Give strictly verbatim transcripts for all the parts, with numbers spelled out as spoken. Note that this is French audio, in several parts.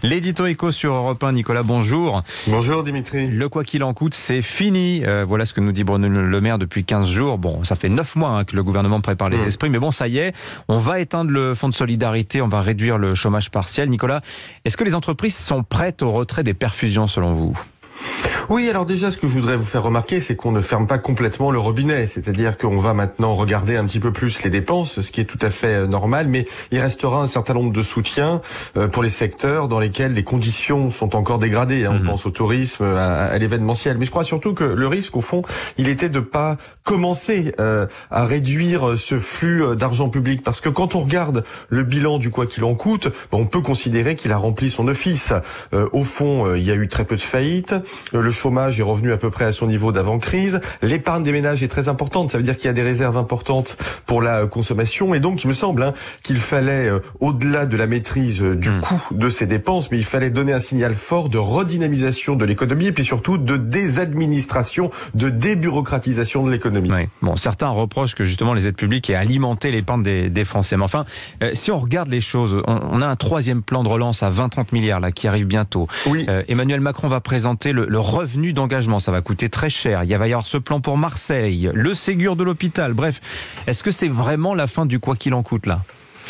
L'édito éco sur Europe un, Nicolas, bonjour. Bonjour Dimitri. Le quoi qu'il en coûte, c'est fini. Euh, voilà ce que nous dit Bruno Le Maire depuis quinze jours. Bon, ça fait neuf mois hein, que le gouvernement prépare les mmh. esprits, mais bon, ça y est, on va éteindre le fonds de solidarité, on va réduire le chômage partiel. Nicolas, est-ce que les entreprises sont prêtes au retrait des perfusions selon vous ? Oui, alors déjà, ce que je voudrais vous faire remarquer, c'est qu'on ne ferme pas complètement le robinet. C'est-à-dire qu'on va maintenant regarder un petit peu plus les dépenses, ce qui est tout à fait normal, mais il restera un certain nombre de soutiens pour les secteurs dans lesquels les conditions sont encore dégradées. On mmh. pense au tourisme, à, à l'événementiel. Mais je crois surtout que le risque, au fond, il était de pas commencer euh, à réduire ce flux d'argent public. Parce que quand on regarde le bilan du quoi qu'il en coûte, bon, on peut considérer qu'il a rempli son office. Euh, au fond, euh, il y a eu très peu de faillites. Le chômage est revenu à peu près à son niveau d'avant-crise. L'épargne des ménages est très importante. Ça veut dire qu'il y a des réserves importantes pour la consommation. Et donc, il me semble hein, qu'il fallait, euh, au-delà de la maîtrise euh, du mmh. coût de ces dépenses, mais il fallait donner un signal fort de redynamisation de l'économie et puis surtout de désadministration, de débureaucratisation de l'économie. Oui. Bon, certains reprochent que justement les aides publiques aient alimenté l'épargne des, des Français. Mais enfin, euh, si on regarde les choses, on, on a un troisième plan de relance à vingt à trente milliards là qui arrive bientôt. Oui. Euh, Emmanuel Macron va présenter le, le revenu d'engagement, ça va coûter très cher. Il va y avoir ce plan pour Marseille, le Ségur de l'hôpital. Bref, est-ce que c'est vraiment la fin du quoi qu'il en coûte là ?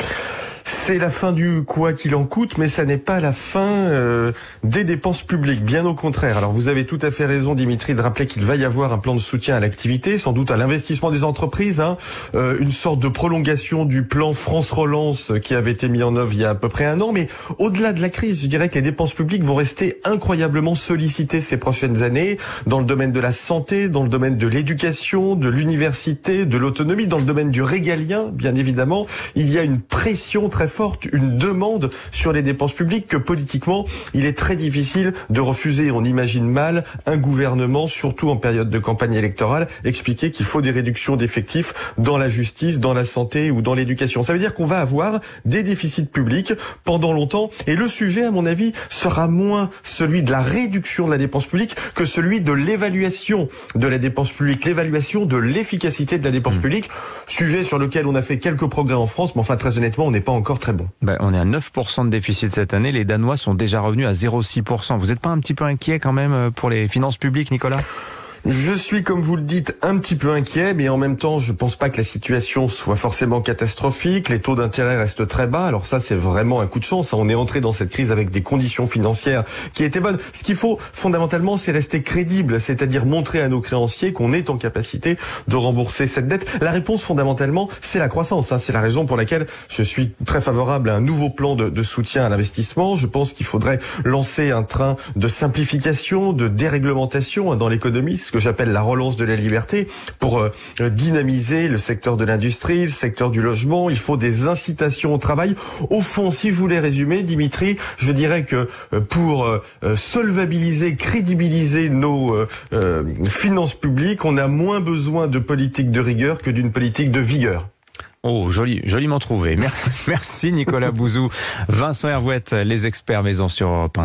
C'est la fin du quoi qu'il en coûte, mais ça n'est pas la fin euh, des dépenses publiques, bien au contraire. Alors vous avez tout à fait raison, Dimitri, de rappeler qu'il va y avoir un plan de soutien à l'activité, sans doute à l'investissement des entreprises, hein, euh, une sorte de prolongation du plan France Relance qui avait été mis en œuvre il y a à peu près un an. Mais au-delà de la crise, je dirais que les dépenses publiques vont rester incroyablement sollicitées ces prochaines années, dans le domaine de la santé, dans le domaine de l'éducation, de l'université, de l'autonomie, dans le domaine du régalien, bien évidemment. Il y a une pression très forte, une demande sur les dépenses publiques que politiquement, il est très difficile de refuser. On imagine mal un gouvernement, surtout en période de campagne électorale, expliquer qu'il faut des réductions d'effectifs dans la justice, dans la santé ou dans l'éducation. Ça veut dire qu'on va avoir des déficits publics pendant longtemps et le sujet, à mon avis, sera moins celui de la réduction de la dépense publique que celui de l'évaluation de la dépense publique, l'évaluation de l'efficacité de la dépense mmh. publique, sujet sur lequel on a fait quelques progrès en France, mais enfin très honnêtement, on n'est pas encore très bon. Ben, on est à neuf pour cent de déficit cette année. Les Danois sont déjà revenus à zéro virgule six pour cent. Vous n'êtes pas un petit peu inquiet quand même pour les finances publiques, Nicolas ? Je suis, comme vous le dites, un petit peu inquiet, mais en même temps, je pense pas que la situation soit forcément catastrophique. Les taux d'intérêt restent très bas. Alors ça, c'est vraiment un coup de chance. On est entré dans cette crise avec des conditions financières qui étaient bonnes. Ce qu'il faut, fondamentalement, c'est rester crédible, c'est-à-dire montrer à nos créanciers qu'on est en capacité de rembourser cette dette. La réponse, fondamentalement, c'est la croissance. C'est la raison pour laquelle je suis très favorable à un nouveau plan de, de soutien à l'investissement. Je pense qu'il faudrait lancer un train de simplification, de déréglementation dans l'économie, ce que j'appelle la relance de la liberté, pour euh, dynamiser le secteur de l'industrie, le secteur du logement. Il faut des incitations au travail. Au fond, si je voulais résumer, Dimitri, je dirais que euh, pour euh, solvabiliser, crédibiliser nos euh, euh, finances publiques, on a moins besoin de politique de rigueur que d'une politique de vigueur. Oh, joli, joliment trouvé. Merci Nicolas Bouzou, Vincent Hervouette, les experts maison sur Europe un.